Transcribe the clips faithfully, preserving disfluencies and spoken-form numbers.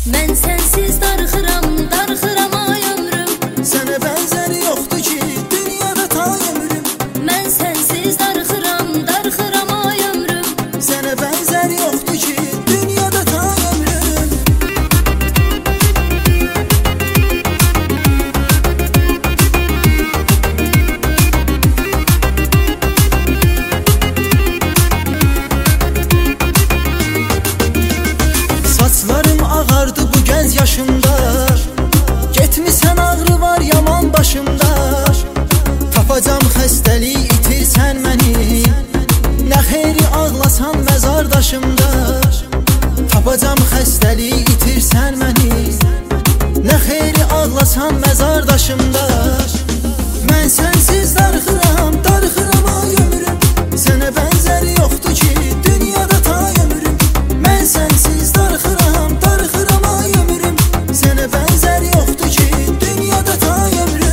Mən sənsiz darıxıram, darıxıram ay ömrüm. Sənə bənzəri yoxdur ki, dünyada tay ömrüm. Mən sənsiz darıxıram, darıxıram ay ömrüm. Sənə bənzəri yoxdur ki, dünyada tay ömrüm. Saçlarım ağardı bu gənc yaşımda. Getmisən ağrı var yaman başımda. Tapacam xəstəlik itirsən məni. Nə xeyri ağlasan məzardaşımda. Tapacam xəstəlik itirsən məni. Nə xeyri ağlasan məzardaşımda. Mən sənsiz darıxıram, darıxıram ay ömrüm. Sənə bənzəri yoxdur ki, dünyada tay ömrüm. Mən sənsiz darıxıram, darıxıram ay ömrüm. Sənə bənzəri yoxdur ki, dünyada tay ömrüm.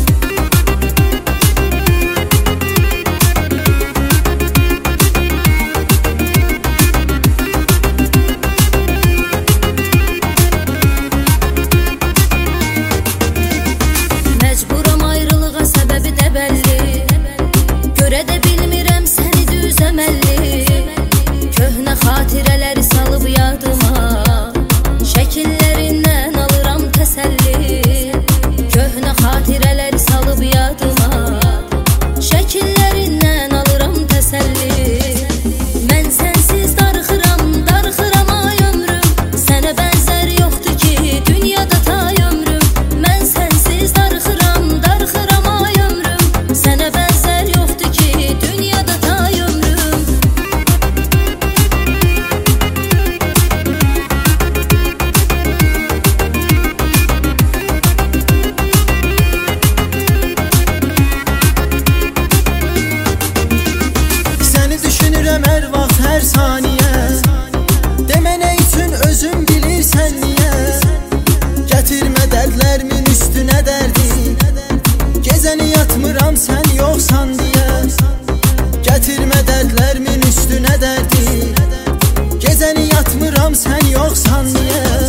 Məcburam ayrılığa, səbəbi də bəlli. Görə də bilmirəm səni düz əməlli. Köhnə xatirələri salıb yadıma. Şəkillərindən alıram təsəlli. Köhnə xatirələri salıb yadıma. Şəkillərindən alıram təsəlli. Mən sənsiz darıxıram, darıxıram ay ömrüm. Sənə bənzər yoxdur ki, dünyada tay ömrüm. Mən sənsiz darıxıram, darıxıram ay ömrüm. Sənə bənzər yoxdur ki, dünyada tay ömrüm. Səni düşünürəm hər vaxt, hər saniyə. Demə nə üçün özün bilirsən niyə. Gətirmə dərdlərimin üstünə dərdi. Gecəni yatmıram sən yoxsan deyə. Gətirmə dərdlərimin üstünə dərdi. Gecəni yatmıram sən yoxsan deyə.